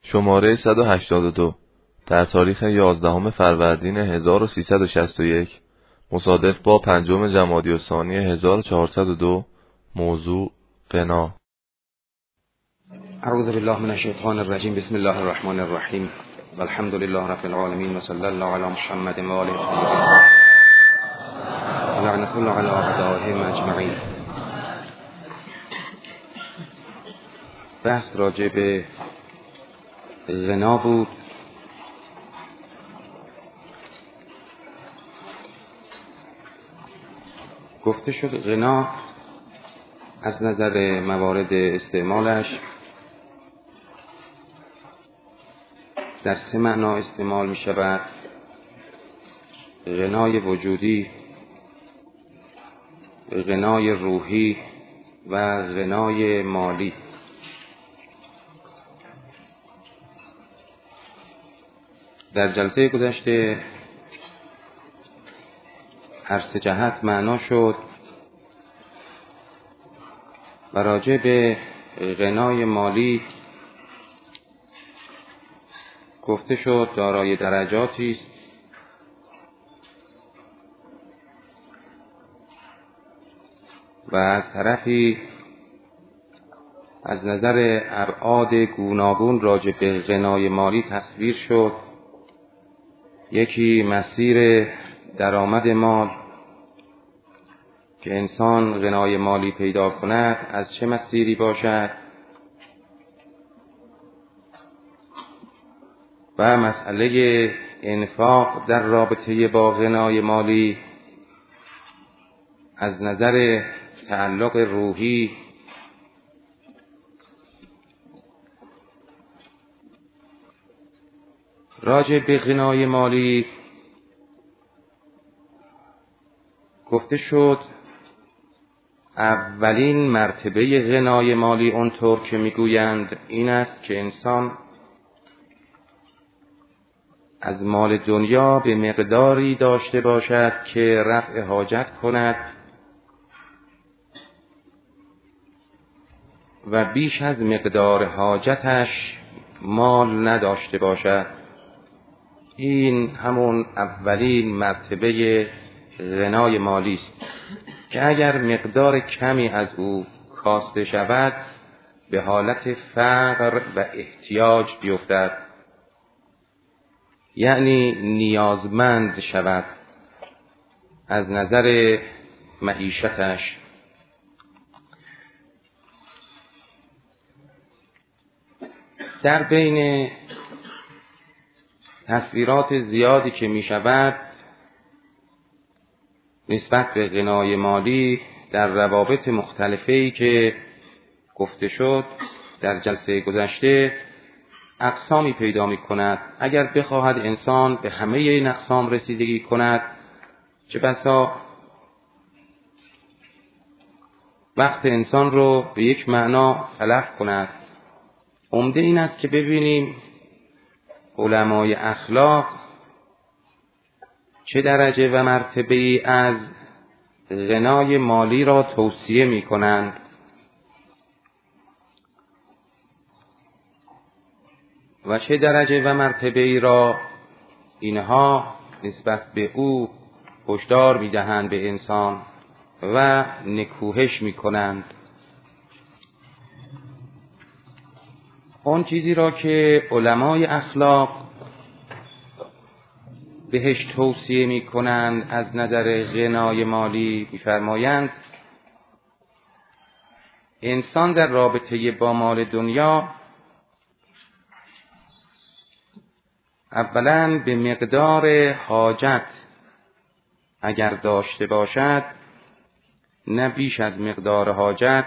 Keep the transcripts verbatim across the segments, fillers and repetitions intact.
شماره صد و هشتاد و دو در تاریخ یازدهم فروردین هزار و سیصد و شصت و یک مصادف با پنجم جمادی الثانی هزار و چهارصد و دو. موضوع غنا. اعوذ بالله من الشیطان الرجیم. بسم الله الرحمن الرحیم و الحمد لله رب العالمین و صلی الله علی محمد و آله الطاهرین و لعنة الله علی اعدائهم اجمعین. بحث راجع به غنا بود. گفته شد غنا از نظر موارد استعمالش در سه معنا استعمال می شود: غنای وجودی، غنای روحی و غنای مالی. در جلسه گذشته هر سه جهت معنا شد و راجع به غنای مالی گفته شد دارای درجاتی است و از طرفی از نظر ابعاد گوناگون راجع به غنای مالی تصویر شد. یکی مسیر درآمد مال که انسان غنای مالی پیدا کند از چه مسیری باشد و مسئله انفاق در رابطه با غنای مالی از نظر تعلق روحی راجع به غنای مالی گفته شد. اولین مرتبه غنای مالی اونطور که میگویند این است که انسان از مال دنیا به مقداری داشته باشد که رفع حاجت کند و بیش از مقدار حاجتش مال نداشته باشد. این همون اولین مرتبه غنای مالی است که اگر مقدار کمی از او کاسته شود به حالت فقر و احتیاج بیفتد، یعنی نیازمند شود از نظر معیشتش. در بین تصویرات زیادی که می شود نسبت به غنای مالی در روابط مختلفی که گفته شد در جلسه گذشته اقسامی پیدا می کند. اگر بخواهد انسان به همه این اقسام رسیدگی کند چه بسا وقت انسان رو به یک معنا تلف کند. عمده این است که ببینیم علمای اخلاق چه درجه و مرتبه‌ای از غنای مالی را توصیه می کنند و چه درجه و مرتبه‌ای را اینها نسبت به او هشدار می دهند به انسان و نکوهش می کنند. اون چیزی را که علمای اخلاق بهش توصیه می کنند از نظر غنای مالی می‌فرمایند انسان در رابطه با مال دنیا اولا به مقدار حاجت اگر داشته باشد، نه بیش از مقدار حاجت،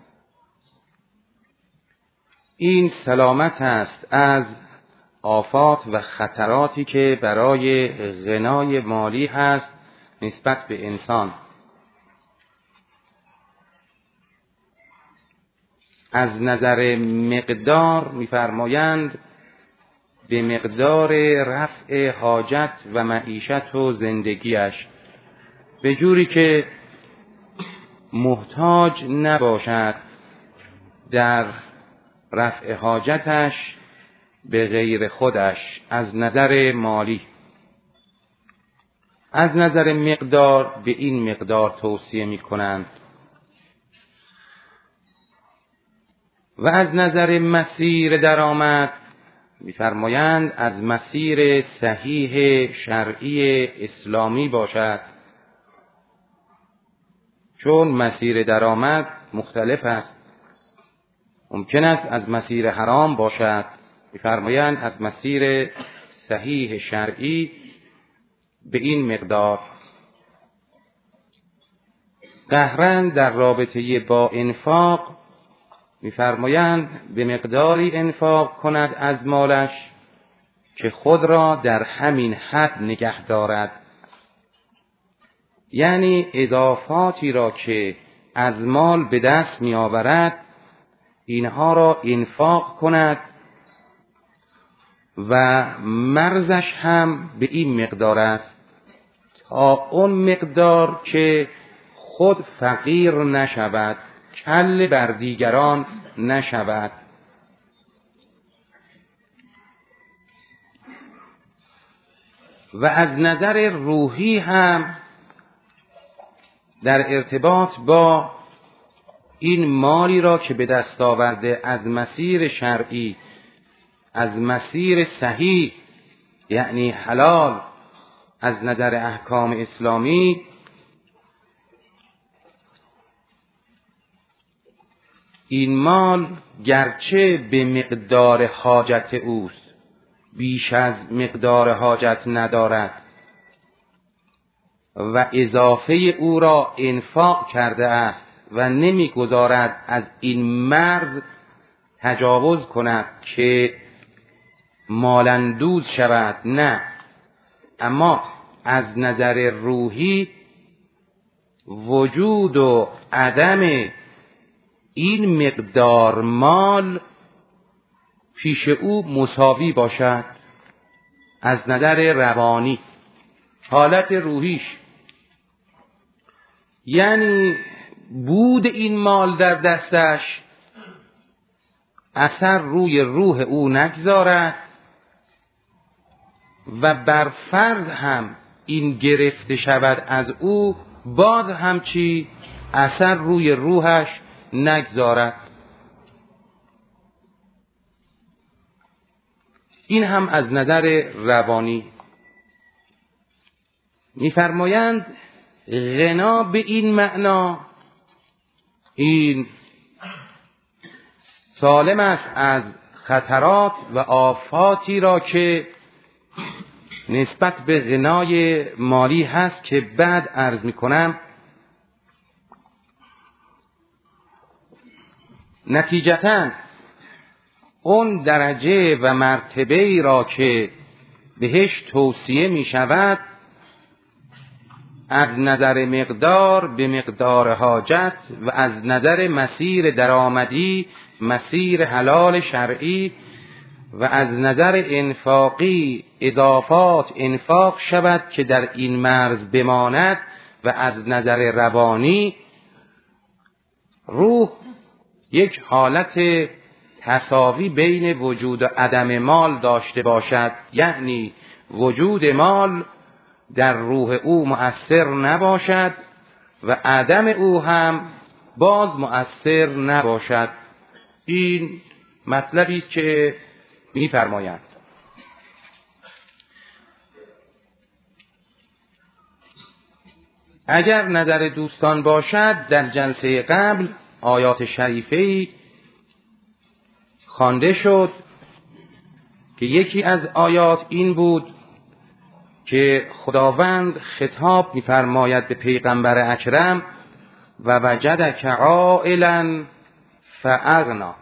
این سلامت است از آفات و خطراتی که برای غنای مالی هست نسبت به انسان. از نظر مقدار می‌فرمایند به مقدار رفع حاجت و معیشت و زندگیش، به جوری که محتاج نباشد در رفع حاجتش به غیر خودش از نظر مالی. از نظر مقدار به این مقدار توصیه می کنند و از نظر مسیر درآمد می‌فرمایند از مسیر صحیح شرعی اسلامی باشد، چون مسیر درآمد مختلف است. ممکن است از مسیر حرام باشد، می‌فرمایند از مسیر صحیح شرعی به این مقدار. قهرن در رابطه با انفاق می‌فرمایند به مقداری انفاق کند از مالش که خود را در همین حد نگه دارد، یعنی اضافاتی را که از مال به دست می‌آورد اینها را انفاق کند و مرزش هم به این مقدار است، تا اون مقدار که خود فقیر نشود، کل بر دیگران نشود. و از نظر روحی هم در ارتباط با این مالی را که به دست آورده از مسیر شرعی، از مسیر صحیح یعنی حلال، از نظر احکام اسلامی، این مال گرچه به مقدار حاجت اوست بیش از مقدار حاجت ندارد و اضافه او را انفاق کرده است و نمیگذارد از این مرز تجاوز کند که مالندوز شود، نه، اما از نظر روحی وجود و عدم این مقدار مال پیش او مساوی باشد. از نظر روانی حالت روحیش، یعنی بود این مال در دستش اثر روی روح او نگذارد و بر فرض هم این گرفته شود از او، باز هم چی اثر روی روحش نگذارد. این هم از نظر روانی. می‌فرمایند غنا به این معنا این سالم است از خطرات و آفاتی را که نسبت به غنای مالی هست که بعد عرض می‌کنم. نتیجتاً اون درجه و مرتبه را که بهش توصیه می شود از نظر مقدار به مقدار حاجت و از نظر مسیر درآمدی مسیر حلال شرعی و از نظر انفاقی اضافات انفاق شود که در این مرز بماند و از نظر روانی روح یک حالت تساوی بین وجود و عدم مال داشته باشد، یعنی وجود مال در روح او مؤثر نباشد و عدم او هم باز مؤثر نباشد. این مطلبی است که می‌فرمایند. اگر نظر دوستان باشد در جلسه قبل آیات شریفه‌ای خوانده شد که یکی از آیات این بود که خداوند خطاب می‌فرماید به پیغمبر اکرم و وجدک عائلا فاغنا.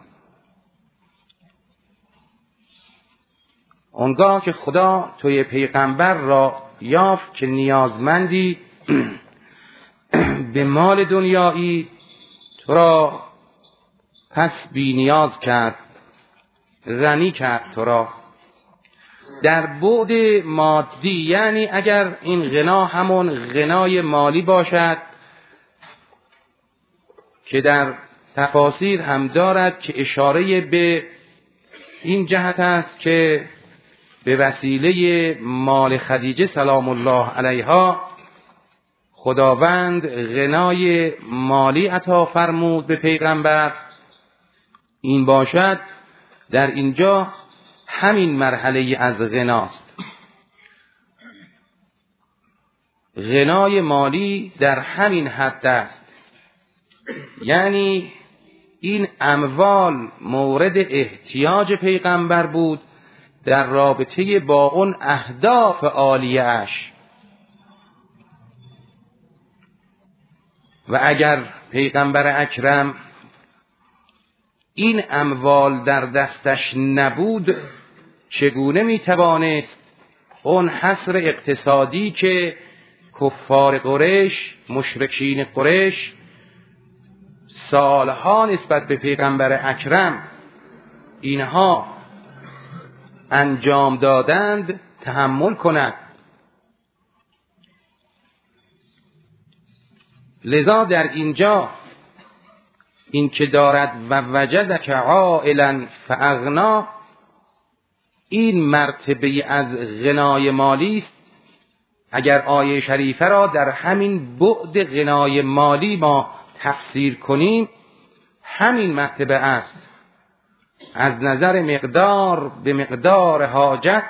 اونگاه که خدا توی پیغمبر را یافت که نیازمندی به مال دنیایی، تو را پس بی نیاز کرد، غنی کرد تو را. در بعد مادی، یعنی اگر این غنا همون غنای مالی باشد که در تفاسیر هم دارد که اشاره به این جهت است که به وسیله مال خدیجه سلام الله علیها خداوند غنای مالی عطا فرمود به پیغمبر. این باشد در اینجا همین مرحله از غناست. غنای مالی در همین حد است، یعنی این اموال مورد احتیاج پیغمبر بود در رابطه با اون اهداف عالیه اش. و اگر پیغمبر اکرم این اموال در دستش نبود، چگونه میتوانست اون حصر اقتصادی که کفار قریش، مشرکین قریش سالها نسبت به پیغمبر اکرم اینها انجام دادند تحمل کند؟ لذا در اینجا این که دارد و وجدک عائلا فاغنا، این مرتبه از غنای مالی است. اگر آیه شریفه را در همین بعد غنای مالی ما تفسیر کنیم، همین مرتبه است. از نظر مقدار به مقدار حاجت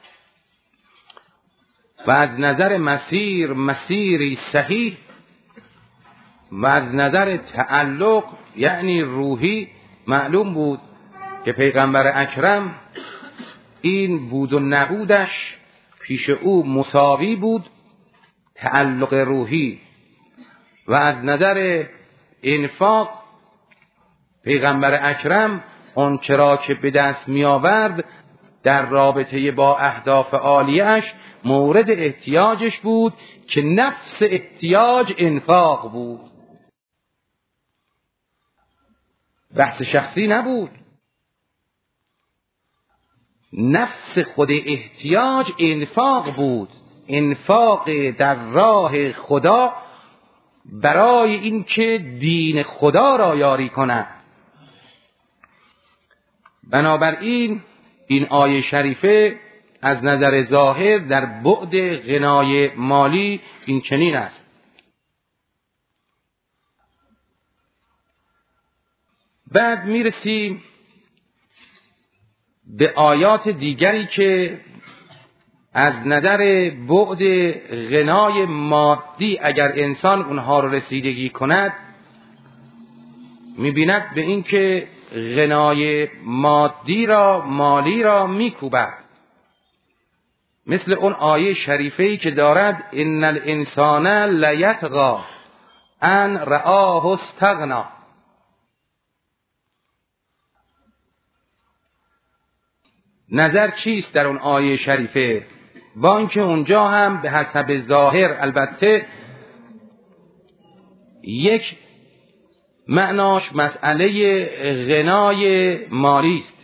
و از نظر مسیر مسیری صحیح و از نظر تعلق یعنی روحی معلوم بود که پیغمبر اکرم این بود و نبودش پیش او مساوی بود، تعلق روحی. و از نظر انفاق پیغمبر اکرم اون چرا که به دست می آورد در رابطه با اهداف عالیه‌اش مورد احتیاجش بود که نفس احتیاج انفاق بود، بحث شخصی نبود. نفس خود احتیاج انفاق بود، انفاق در راه خدا برای اینکه دین خدا را یاری کند. بنابراین این آیه شریفه از نظر ظاهر در بعد غنای مالی این چنین است. بعد میرسیم به آیات دیگری که از نظر بعد غنای مادی اگر انسان اونها رو رسیدگی کند، میبیند به این که غنای مادی را مالی را میکوبد. مثل اون آیه شریفه‌ای که دارد ان الانسان لیطغی ان رآه استغنی. نظر چیست در اون آیه شریفه؟ با اینکه اونجا هم به حسب ظاهر البته یک معناش مسئله غنای مالی است،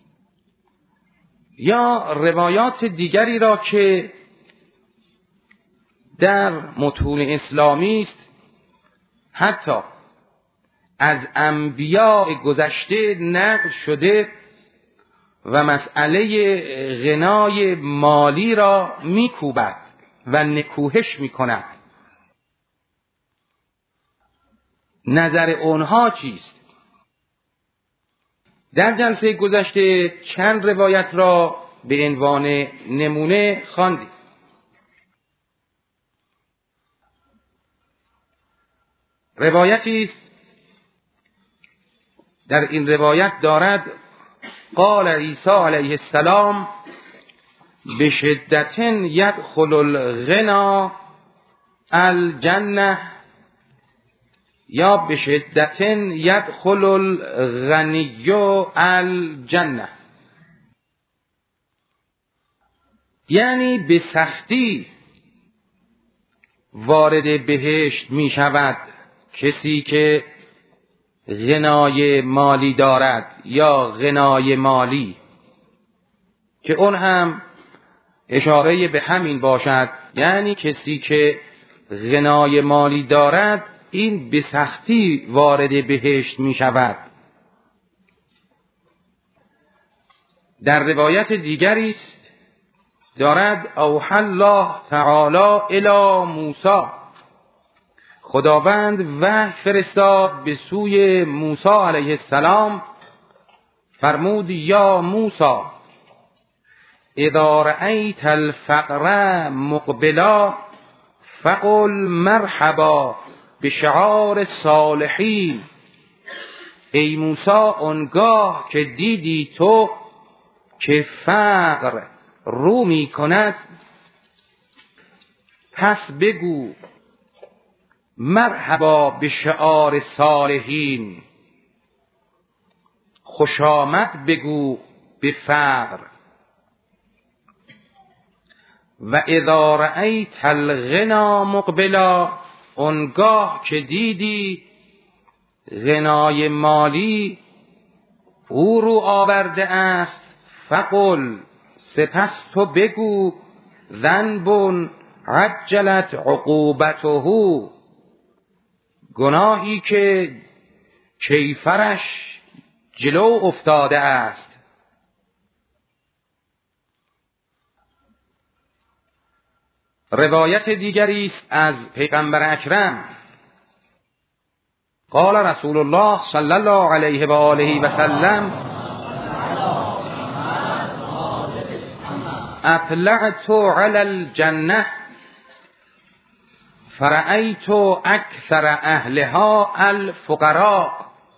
یا روایات دیگری را که در متون اسلامی است حتی از انبیاء گذشته نقل شده و مسئله غنای مالی را میکوبد و نکوهش میکند. نظر اونها چیست؟ در جلسه گذشته چند روایت را به عنوان نمونه خواندیم. روایتی است در این روایت دارد قال عیسی علیه السلام بشدت یدخل الغنا الجنه یا بشدت یدخل الغنی الجنه، یعنی به سختی وارد بهشت می شود کسی که غنای مالی دارد یا غنای مالی، که اون هم اشاره به همین باشد، یعنی کسی که غنای مالی دارد این به سختی وارد بهشت می شود. در روایت دیگری است دارد اوحی الله تعالی الی موسی، خداوند وحی فرستاد به سوی موسی علیه السلام، فرمود یا موسی اذا رأیت الفقر مقبلا فقل مرحبا بشعار صالحین. ای موسی آنگاه که دیدی تو که فقر رو می کند، پس بگو مرحبا به شعار صالحین، خوش آمد بگو به فقر. و اذا رأیت الغنا مقبلا، آنگاه که دیدی غنای مالی او رو آورده است، فقل سپس تو بگو ذنب عجلت عقوبته، گناهی که کیفرش جلو افتاده است. روایت دیگری است از پیغمبر اکرم، قال رسول الله صلی الله علیه و آله و سلم اطلعت علی الجنه فرأیت اکثر اهلها الفقراء.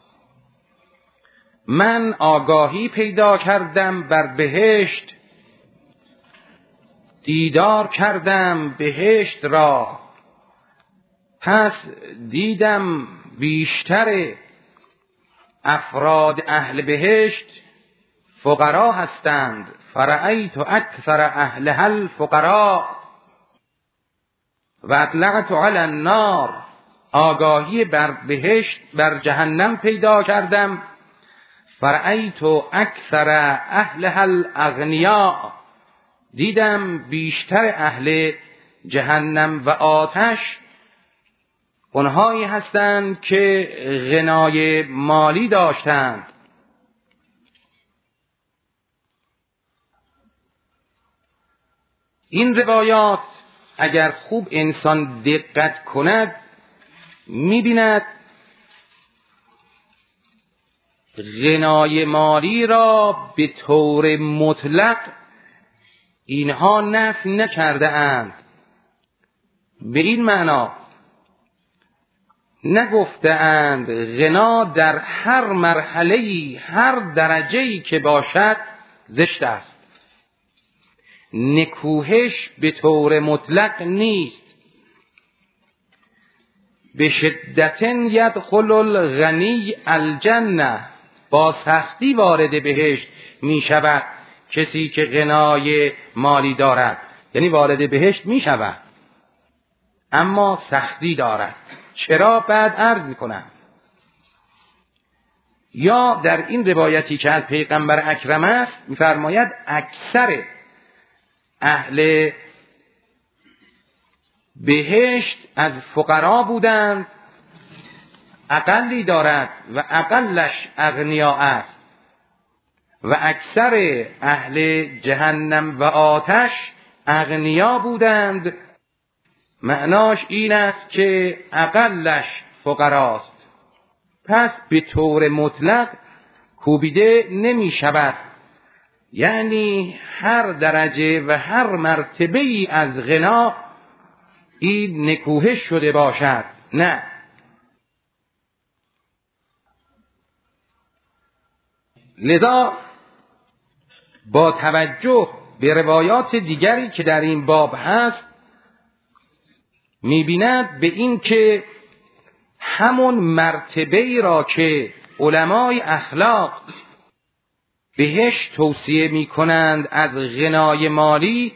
من آگاهی پیدا کردم بر بهشت، دیدار کردم بهشت را، پس دیدم بیشتر افراد اهل بهشت فقرا هستند. فرأیت اکثر اهلها الفقراء و اطلعت علی النار، آگاهی بر بهشت بر جهنم پیدا کردم. فرأیت اکثر اهلها الاغنیاء، دیدم بیشتر اهل جهنم و آتش اونهایی هستند که غنای مالی داشتند. این روایات اگر خوب انسان دقت کند می‌بیند غنای مالی را به طور مطلق اینها نفی نکرده اند. به این معنا نگفته اند غنا در هر مرحله‌ای هر درجه‌ای که باشد زشت است. نکوهش به طور مطلق نیست. به شدت یدخل الغنی الجنه، با سختی وارد بهشت می شود کسی که غنای مالی دارد، یعنی وارد بهشت می شود اما سختی دارد. چرا؟ بعد عرض می کنم. یا در این روایتی که از پیغمبر اکرم است می فرماید اکثر اهل بهشت از فقرا بودند، اقلی دارد و اقلش اغنیا است، و اکثر اهل جهنم و آتش اغنیا بودند. معناش این است که اقلش فقراست. پس به طور مطلق کوبیده نمی شود، یعنی هر درجه و هر مرتبه ای از غنا این نکوهش شده باشد، نه. لذا با توجه به روایات دیگری که در این باب هست می‌بیند به این که همون مرتبه‌ای را که علمای اخلاق بهش توصیه می‌کنند از غنای مالی،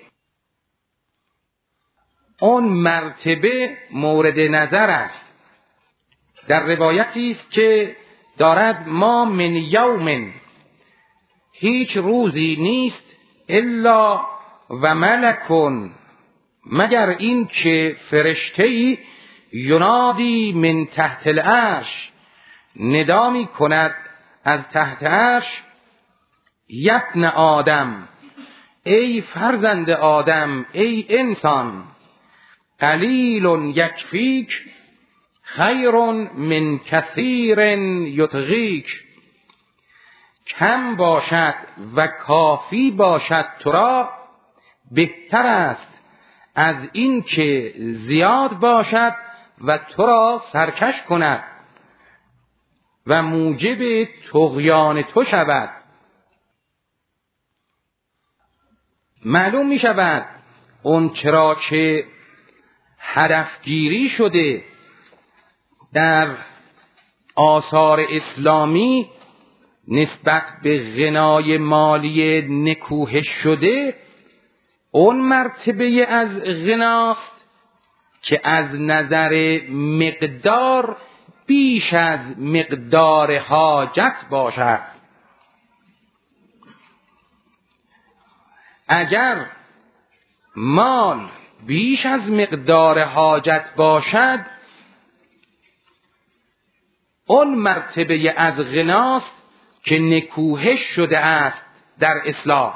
اون مرتبه مورد نظر است. در روایتی است که دارد ما من یوم، هیچ روزی نیست الا و ملکون، مگر این که فرشته‌ای ینادی من تحت العرش، ندا می کند از تحت عرش، یبن آدم، ای فرزند آدم، ای انسان، قلیل یکفیک خیر من کثیر یطغیک. کم باشد و کافی باشد تو را، بهتر است از این که زیاد باشد و تو را سرکش کند و موجب طغیان تو شود. معلوم می شود اون چرا که هدفگیری شده در آثار اسلامی نسبت به غنای مالی نکوهش شده، اون مرتبه از غناست که از نظر مقدار بیش از مقدار حاجت باشد. اگر مال بیش از مقدار حاجت باشد، اون مرتبه از غناست که نکوهش شده است در اسلام.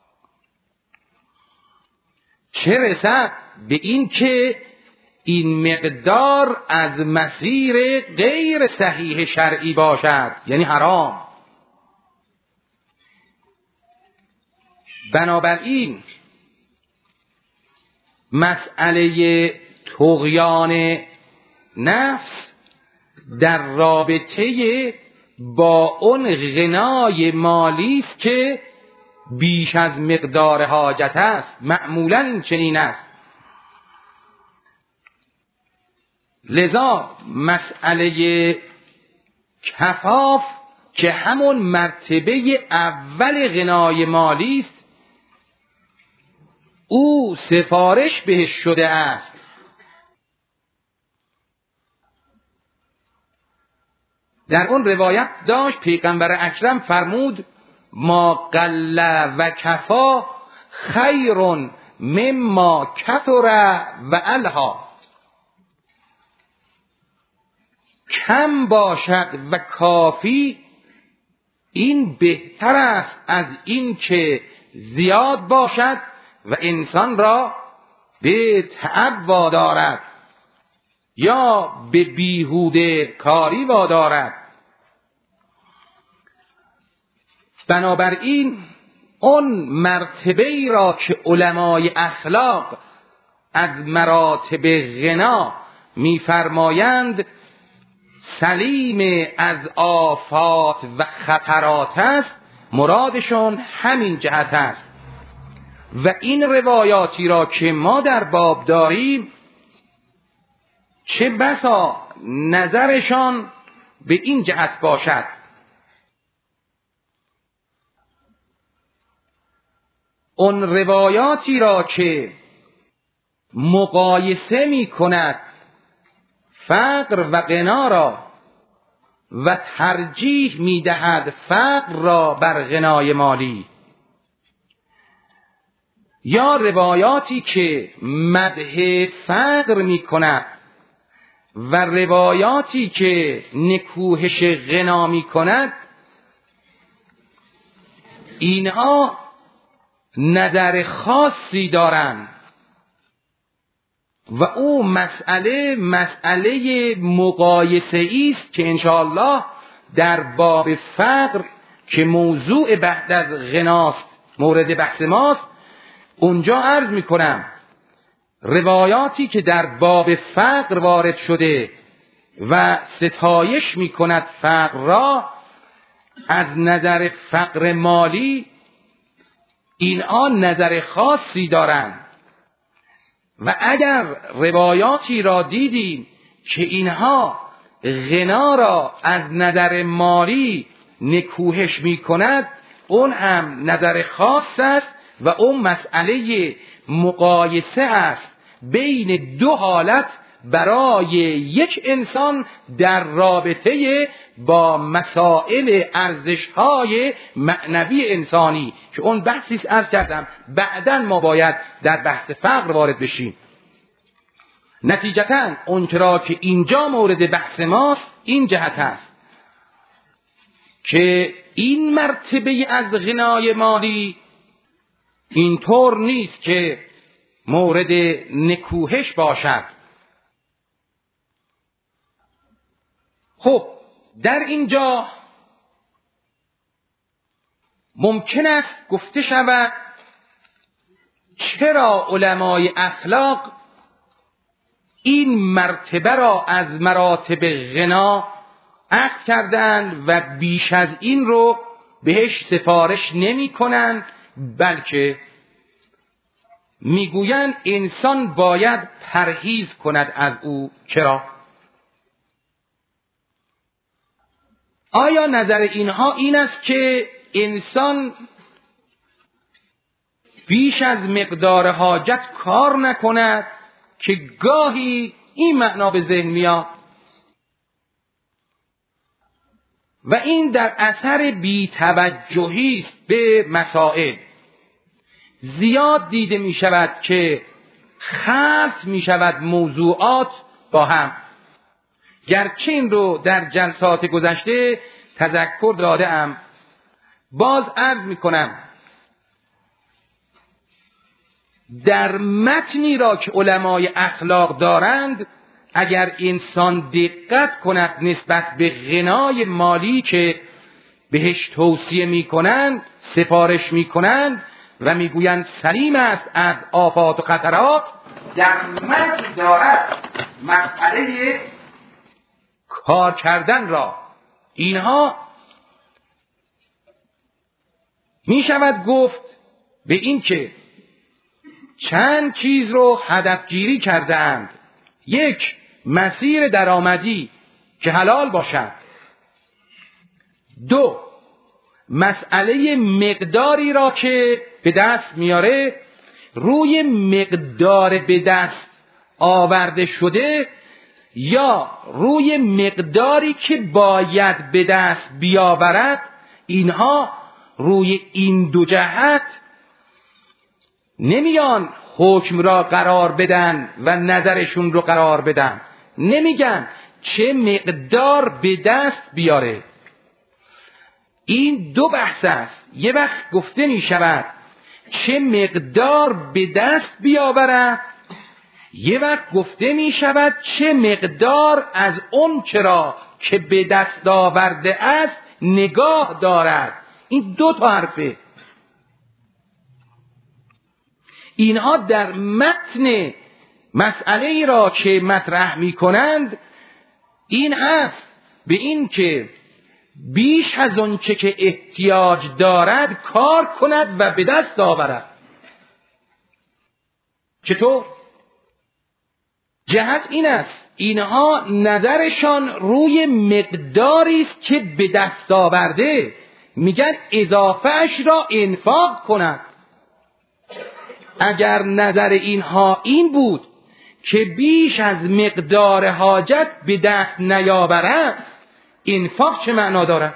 چه رسد به این که این مقدار از مسیر غیر صحیح شرعی باشد، یعنی حرام. بنابراین مسئله طغیان نفس در رابطه با اون غنای مالی است که بیش از مقدار حاجت است. معمولاً این چنین است. لذا مسئله کفاف که همون مرتبه اول غنای مالی است، او سفارش بهش شده است. در اون روایت داشت پیغمبر اکرم فرمود ما قل و کفا خیر مما کثر و الها. کم باشد و کافی این بهتر است از این که زیاد باشد و انسان را به تعب وادارد یا به بیهوده کاری وادارد. بنابراین اون مرتبه ای را که علمای اخلاق از مراتب غنا می‌فرمایند سلیم از آفات و خطرات است، مرادشون همین جهت است. و این روایاتی را که ما در باب داریم چه بسا نظرشان به این جهت باشد. اون روایاتی را که مقایسه می کند فقر و غنا را و ترجیح می دهد فقر را بر غنای مالی، یا روایاتی که مدح فقر می کند و روایاتی که نکوهش غنا می کند، اینها نظر خاصی دارند و او مسئله مسئله مقایسه است که انشاءالله در باب فقر که موضوع بعد از غناست مورد بحث ماست اونجا عرض می کنم روایاتی که در باب فقر وارد شده و ستایش می کند فقر را از نظر فقر مالی، اینها نظر خاصی دارند. و اگر روایاتی را دیدیم که اینها غنا را از نظر مالی نکوهش می کند، اون هم نظر خاص است و اون مسئله مقایسه است بین دو حالت برای یک انسان در رابطه با مسائل ارزش‌های معنوی انسانی که اون بحثی است عرض کردم بعداً ما باید در بحث فقر وارد بشیم. نتیجتاً اون چرا که اینجا مورد بحث ماست این جهت است. که این مرتبه از غنای مالی اینطور نیست که مورد نکوهش باشد. خب در اینجا ممکن است گفته شود چرا علمای اخلاق این مرتبه را از مراتب غنا اخذ کردند و بیش از این رو بهش سفارش نمی کنند، بلکه میگویند انسان باید پرهیز کند از او. چرا؟ آیا نظر اینها این است که انسان بیش از مقدار حاجت کار نکند که گاهی این معنا به ذهن میاد و این در اثر بی‌توجهی است به مسائل. زیاد دیده می شود که خلط می شود موضوعات با هم، گرچه این رو در جلسات گذشته تذکر داده ام. باز عرض می کنم در متنی را که علمای اخلاق دارند اگر انسان دقت کند نسبت به غنای مالی که بهش توصیه می کنند، سفارش می کنند و می گویند سلیم است از آفات و خطرات، در متن دارد مسئله کار کردن را. اینها می شود گفت به این که چند چیز رو هدفگیری کردند. یک، مسیر درآمدی که حلال باشد. دو، مسئله مقداری را که به دست میاره روی مقدار به دست آورده شده یا روی مقداری که باید به دست بیاورد، اینها روی این دو جهت نمیان حکم را قرار بدن و نظرشون رو قرار بدن. نمیگن چه مقدار به دست بیاره. این دو بحث است. یه وقت گفته می شود چه مقدار به دست بیاورد، یه وقت گفته می شود چه مقدار از اون چرا که به دست آورده است نگاه دارد. این دو تا حرفه. اینها در متن مسئله ای را که مطرح می کنند این است به این که بیش از اون چه که احتیاج دارد کار کند و به دست آورد. چطور؟ جهت این است اینها نظرشان روی مقداری است که به دست آورده، میگن اضافهش را انفاق کند. اگر نظر اینها این بود که بیش از مقدار حاجت به دست نیاورد، انفاق چه معنا دارد؟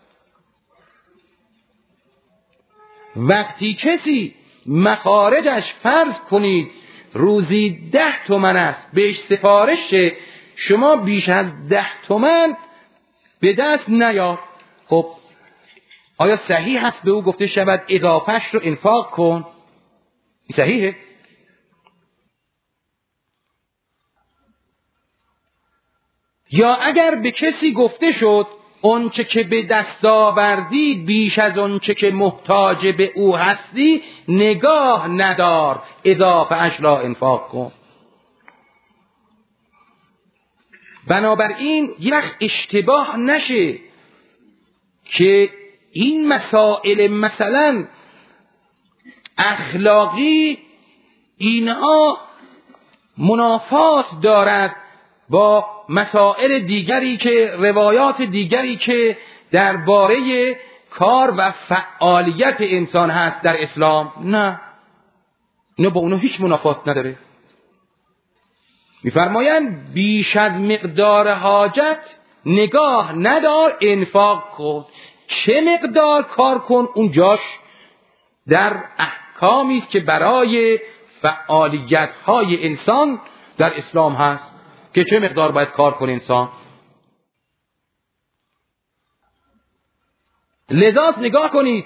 وقتی کسی مخارجش فرض کنید روزی ده تومن است، بهش سفارش شما بیش از ده تومن به دست نیار، خب آیا صحیح هست به او گفته شود اضافهش رو انفاق کن؟ صحیحه؟ یا اگر به کسی گفته شد اونچه که به دست آوردی بیش از اونچه که محتاج به او هستی نگاه ندار، اضافه اش را انفاق کن. بنابراین یه وقت اشتباه نشه که این مسائل مثلا اخلاقی اینها منافات دارد با مسائل دیگری که روایات دیگری که درباره کار و فعالیت انسان هست در اسلام. نه، اینو با اونو هیچ منافات نداره. میفرمایند بیش از مقدار حاجت نگاه ندار، انفاق کن. چه مقدار کار کن اونجاش در احکامی است که برای فعالیت های انسان در اسلام هست که چه مقدار باید کار کنه انسان. لذا نگاه کنید،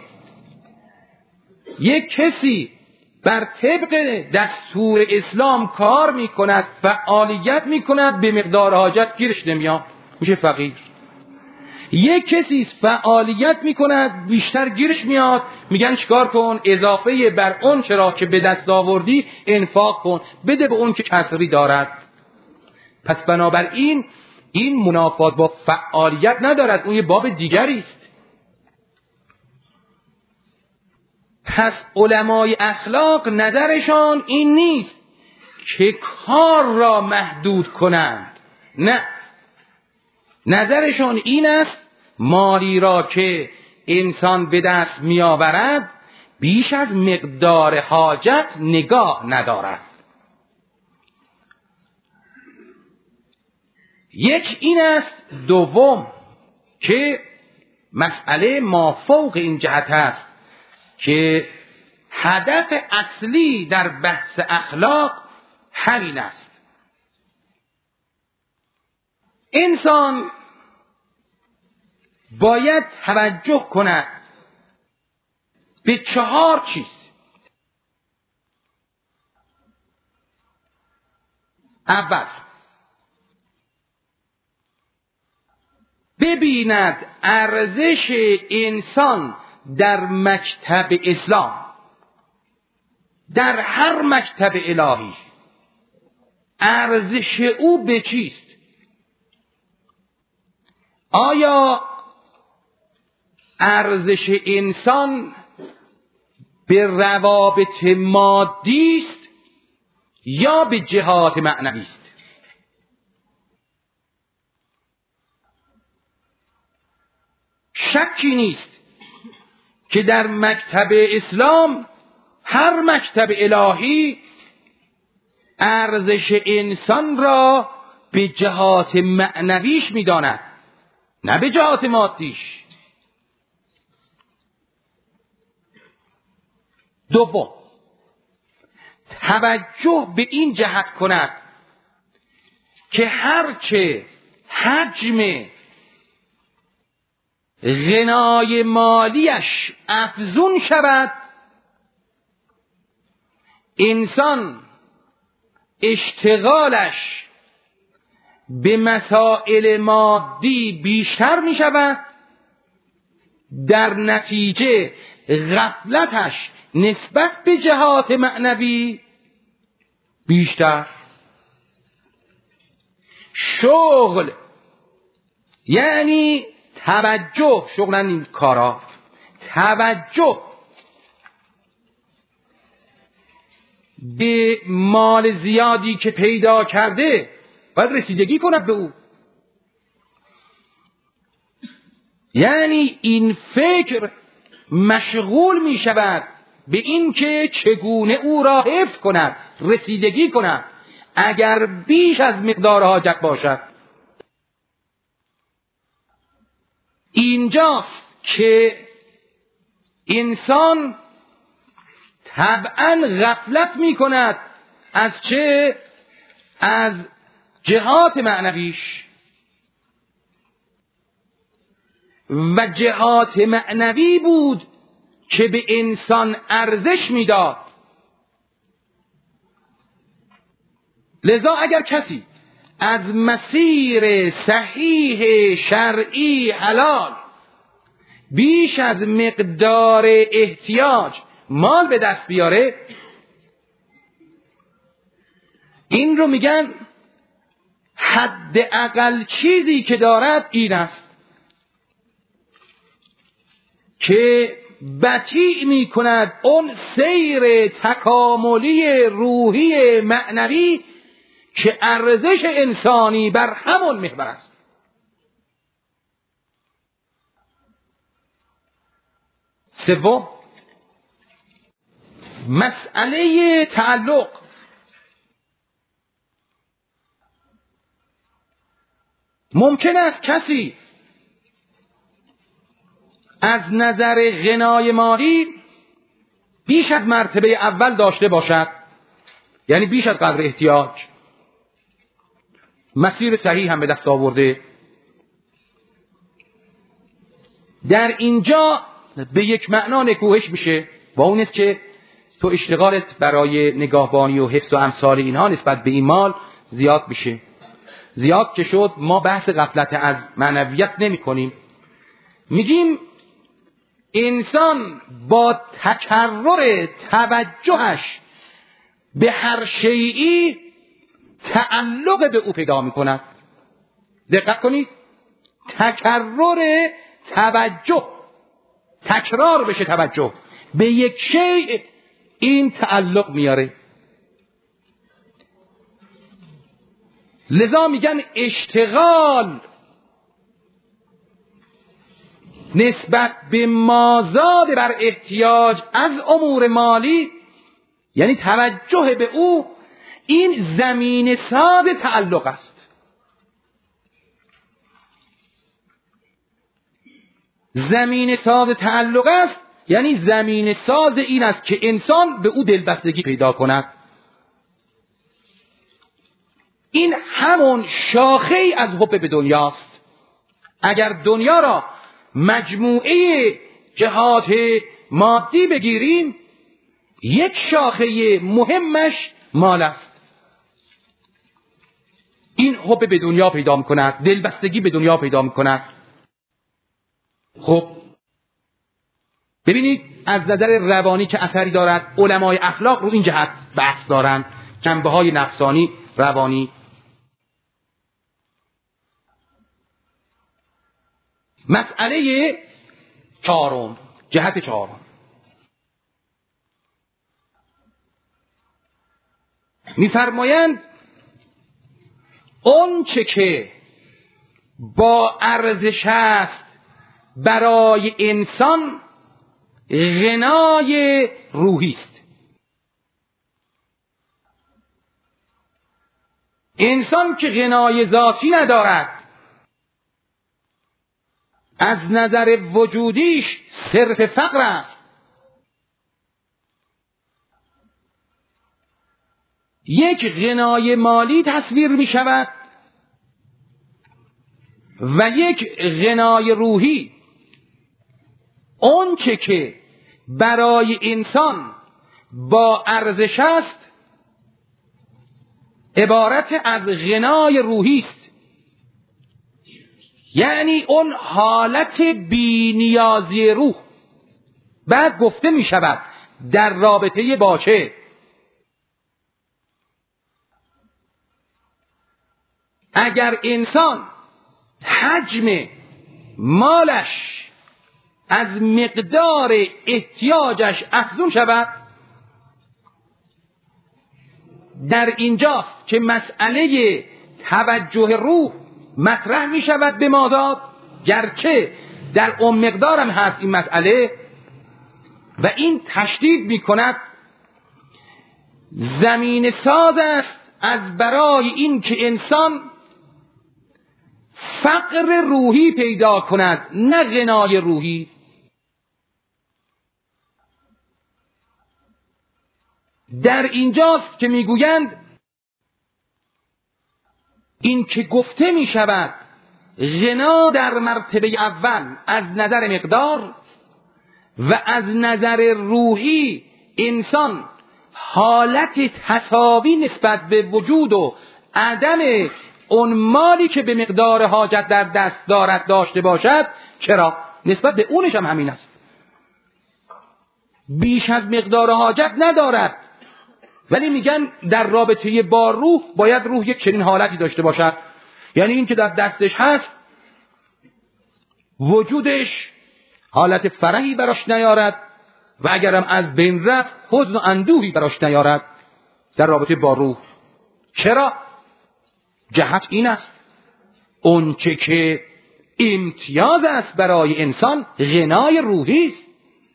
یک کسی بر طبق دستور اسلام کار میکند، فعالیت میکند، به مقدار حاجت گیرش نمیاد، میشه فقیر. یک کسی فعالیت میکند، بیشتر گیرش میاد، میگن چیکار کن؟ اضافه بر اون چرا که به دست آوردی انفاق کن، بده به اون که کسری دارد. پس بنابراین این منافات با فعالیت ندارد، اون یه باب دیگری است. پس علمای اخلاق نظرشان این نیست که کار را محدود کنند، نه، نظرشان این است مالی را که انسان به دست می آورد بیش از مقدار حاجت نگاه ندارد. یک این است. دوم که مسئله مافوق این جهت است که هدف اصلی در بحث اخلاق همین است. انسان باید توجه کند به چهار چیز. اول، ببیند ارزش انسان در مکتب اسلام، در هر مکتب الهی، ارزش او به چیست؟ آیا ارزش انسان به روابط مادی است یا به جهات معنوی است؟ شکی نیست که در مکتب اسلام، هر مکتب الهی، ارزش انسان را به جهات معنویش می‌داند، نه به جهات مادیش. دوم، توجه به این جهت کند که هرچه حجم غنای مالیش افزون شود، انسان اشتغالش به مسائل مادی بیشتر می شود، در نتیجه غفلتش نسبت به جهات معنوی بیشتر. شغل یعنی توجه، شغلن این کارا، توجه به مال زیادی که پیدا کرده باید رسیدگی کند به او. یعنی این فکر مشغول می شود به این که چگونه او را حفظ کند، رسیدگی کند، اگر بیش از مقدار حاجت باشد. اینجاست که انسان طبعاً غفلت می کند از چه؟ از جهات معنویش. و جهات معنوی بود که به انسان ارزش میداد. لذا اگر کسی از مسیر صحیح شرعی حلال بیش از مقدار احتیاج مال به دست بیاره، این رو میگن حد اقل چیزی که دارد این است که بطیء می کند اون سیر تکاملی روحی معنوی که ارزش انسانی بر همون محور است. سوم، مسئله تعلق. ممکن است کسی از نظر غنای مالی بیش از مرتبه اول داشته باشد، یعنی بیش از قدر احتیاج، مسیر صحیح هم به دست آورده، در اینجا به یک معنا نکوهش میشه، با اون است که تو اشتغالت برای نگاهبانی و حفظ و امثال اینها نسبت به این مال زیاد میشه. زیاد که شد ما بحث غفلت از معنویت نمی کنیم. میگیم انسان با تکرر توجهش به هر شیئی تعلق به او پیدا میکند. دقت کنید، تکرر توجه، تکرار بشه توجه به یک شیء، این تعلق میاره. لذا میگن اشتغال نسبت به مازاد بر احتیاج از امور مالی، یعنی توجه به او، این زمین ساز تعلق است. زمین ساز تعلق است یعنی زمین ساز این است که انسان به او دلبستگی پیدا کند. این همون شاخه از حب به دنیاست. اگر دنیا را مجموعه جهات مادی بگیریم، یک شاخه مهمش مال است. این حب به دنیا پیدا می‌کند، دلبستگی به دنیا پیدا می‌کند. خب ببینید از نظر روانی که اثری دارد، علمای اخلاق رو این جهت بحث دارند، جنبه‌های نفسانی، روانی. مسئله چهارم، جهت چهارم، می‌فرمایند اون چه که با ارزش است برای انسان غنای روحی است. انسان که غنای ذاتی ندارد، از نظر وجودیش صرف فقر است. یک غنای مالی تصویر می شود و یک غنای روحی. اون چه که برای انسان با ارزش است عبارت از غنای روحی است، یعنی اون حالت بی نیازی روح. بعد گفته می شود در رابطه با چه؟ اگر انسان حجم مالش از مقدار احتیاجش افزون شود، در اینجاست که مسئله توجه روح مطرح می شود به مازاد، گرچه در اون مقدار هم هست این مسئله، و این تشدید می کند زمین ساز است از برای این که انسان فقر روحی پیدا کند، نه غنای روحی. در اینجاست که میگویند این که گفته می شود غنا در مرتبه اول از نظر مقدار و از نظر روحی انسان حالت تساوی نسبت به وجود و عدم اون مالی که به مقدار حاجت در دست دارد داشته باشد. چرا؟ نسبت به اونش هم همین است، بیش از مقدار حاجت ندارد، ولی میگن در رابطه با روح باید روح یک چنین حالتی داشته باشد، یعنی این که در دستش هست وجودش حالت فرحی براش نیارد و اگرم از بین رفت حزن و اندوهی براش نیارد در رابطه با روح. چرا؟ جهت این است اون چه که امتیاز است برای انسان غنای روحی است.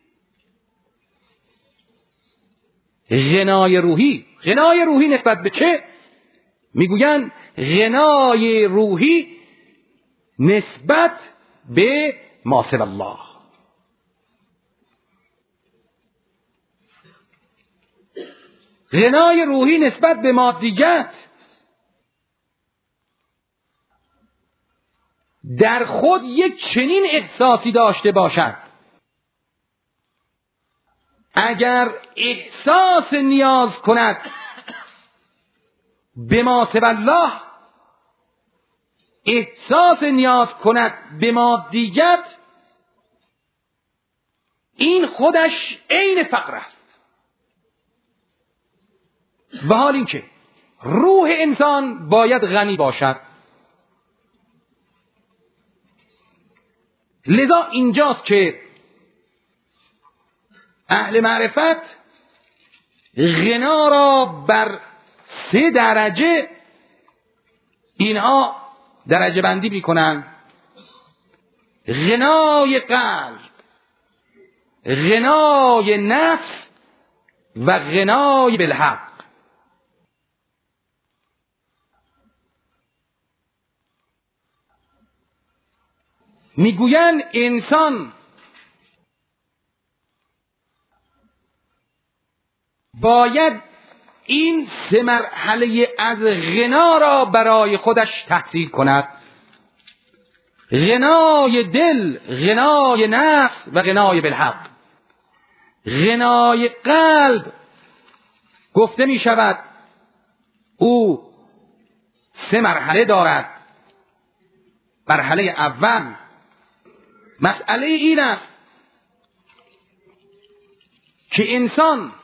غنای روحی، غنای روحی نسبت به چه؟ میگوین غنای روحی نسبت به ما سوی الله. غنای روحی نسبت به مادیت. در خود یک چنین احساسی داشته باشد. اگر احساس نیاز کند به ما سوی الله، احساس نیاز کند به مادیت، این خودش عین فقر است. و حال این که روح انسان باید غنی باشد. لذا اینجاست که اهل معرفت غنا را بر سه درجه اینها درجه بندی میکنن: غنای قلب، غنای نفس و غنای بالحق. میگویند انسان باید این سه مرحله از غنا را برای خودش تحصیل کند: غنای دل، غنای نفس و غنای بالحق. غنای قلب گفته می شود او سه مرحله دارد. مرحله اول مسئله این است که انسان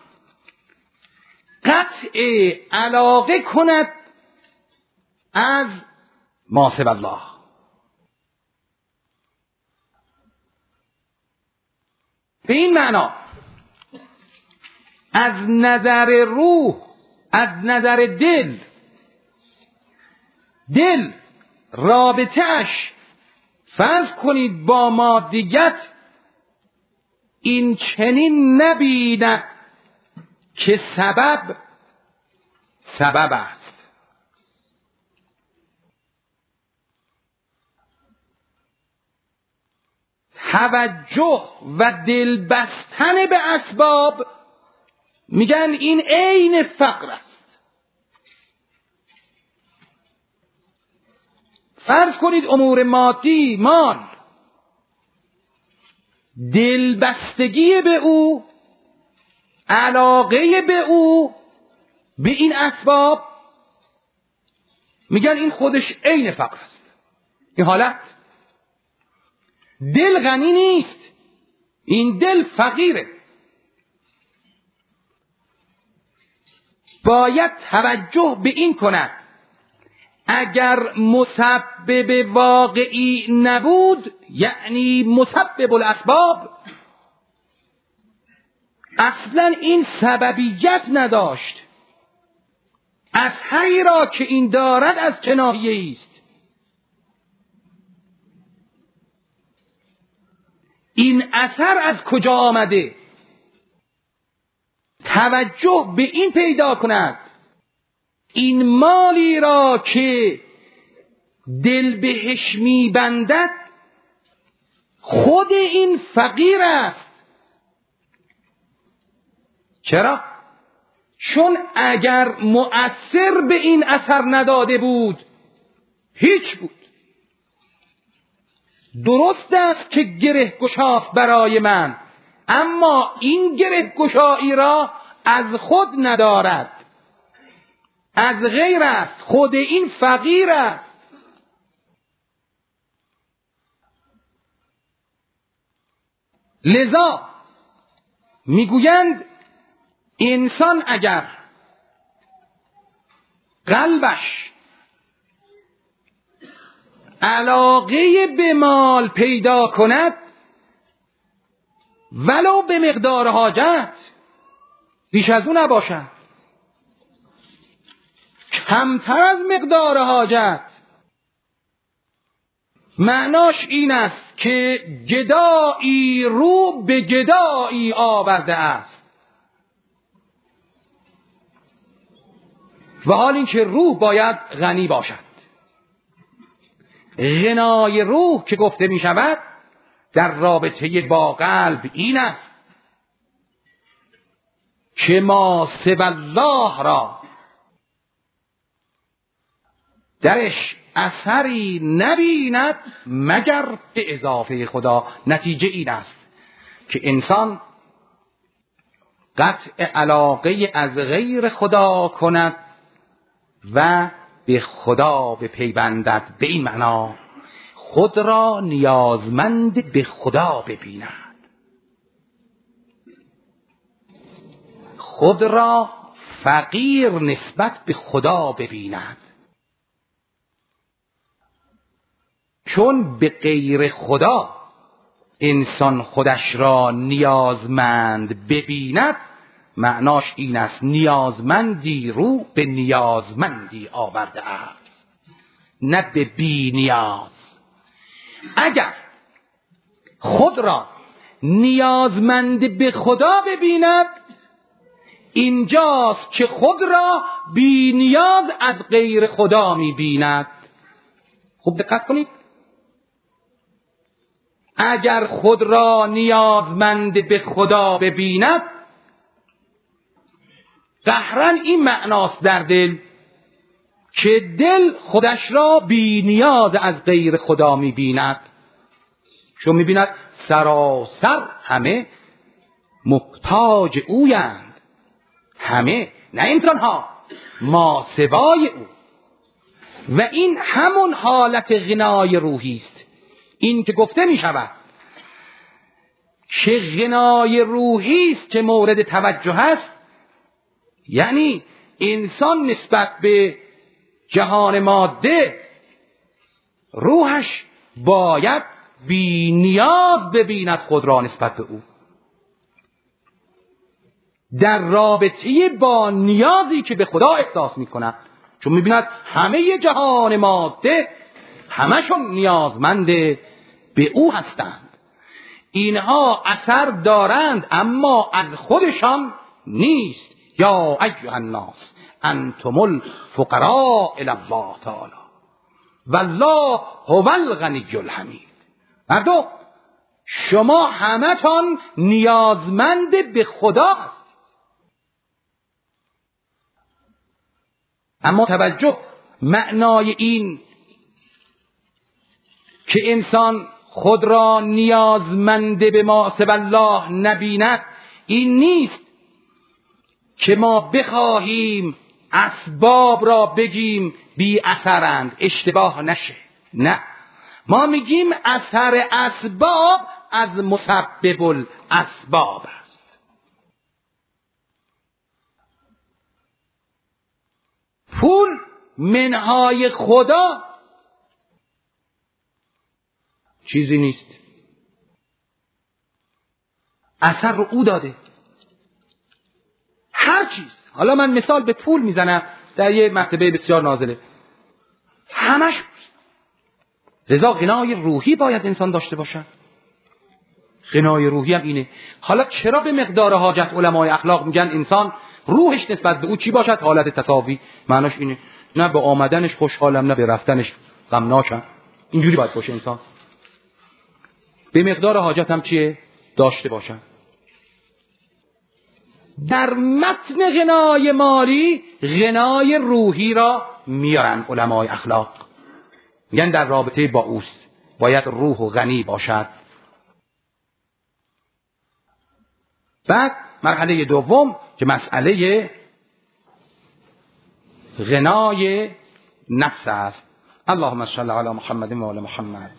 قطع علاقه کند از ما سوی الله. به این معنا از نظر روح، از نظر دل، دل رابطه‌اش فرض کنید با مادیت این چنین نبیند که سبب سبب است. توجه و دل بستن به اسباب میگن این عین فقر است. فرض کنید امور مادی، مال، دلبستگی به او، علاقه به او، به این اسباب، میگن این خودش عین فقر است. این حالت دل غنی نیست، این دل فقیره. باید توجه به این کند اگر مسبب واقعی نبود، یعنی مسبب الاسباب، اصلا این سببیت نداشت. اثری را که این دارد از چه ناحیه‌ای است؟ این اثر از کجا آمده؟ توجه به این پیدا کند این مالی را که دل بهش میبندد خود این فقیر است. چرا؟ چون اگر مؤثر به این اثر نداده بود هیچ بود. درست است که گره گشاست برای من، اما این گره گشایی را از خود ندارد، از غیر است، خود این فقیر است. لذا میگویند انسان اگر قلبش علاقه به مال پیدا کند، ولو به مقدار حاجت، بیش از اون نباشد، کمتر از مقدار حاجت، معناش این است که گدایی رو به گدایی آورده است. و حال این که روح باید غنی باشد. غنای روح که گفته می شود در رابطه با قلب این است که ما سوی الله را درش اثری نبیند مگر به اضافه خدا. نتیجه این است که انسان قطع علاقه از غیر خدا کند و به خدا بپیوندد. به این معنا خود را نیازمند به خدا ببیند، خود را فقیر نسبت به خدا ببیند. چون به غیر خدا انسان خودش را نیازمند ببیند، معناش این است نیازمندی رو به نیازمندی آورده است، نه به بی نیاز. اگر خود را نیازمند به خدا ببیند، اینجاست که خود را بی نیاز از غیر خدا می‌بیند. خوب دقت کنید، اگر خود را نیازمند به خدا ببیند، قهرن این معناست در دل که دل خودش را بی نیاز از غیر خدا می‌بیند، چون می‌بیند سراسر همه محتاج اویند، همه نه انسان‌ها، ما سوای او. و این همون حالت غنای روحی است. این که گفته می شود که غنای روحی است که مورد توجه است، یعنی انسان نسبت به جهان ماده روحش باید بی نیاز ببیند خود را نسبت به او، در رابطه با نیازی که به خدا احساس می کند. چون می بیند همه جهان ماده همشون نیازمند به او هستند. اینها اثر دارند اما از خودشان نیست. یا ایها الناس انتم الفقراء الی الله تعالی والله هو الغنی الحمید. مردم، شما همتان نیازمند به خدا هست. اما توجه، معنای این که انسان خود را نیازمند به ما سوی الله نبیند این نیست که ما بخواهیم اسباب را بگیم بی اثرند، اشتباه نشه. نه، ما میگیم اثر اسباب از مسبب الاسباب است. پول منهای خدا چیزی نیست، اثر رو او داده. هر چیز، حالا من مثال به پول میزنم در یه مرتبه بسیار نازله، همش لذا غنای روحی باید انسان داشته باشه. غنای روحی هم اینه. حالا چرا به مقدار حاجت علمای اخلاق میگن انسان روحش نسبت به او چی باشد؟ حالت تساوی. معناش اینه نه به آمدنش خوشحالم نه به رفتنش غمناکم. اینجوری باید باشه انسان. به مقدار حاجت هم چیه؟ داشته باشن. در متن غنای مالی غنای روحی را میارن علمای اخلاق، میگن در رابطه با اوست باید روح و غنی باشد. بعد مرحله دوم که مسئله غنای نفس است. اللهم صل علی محمد و آل محمد.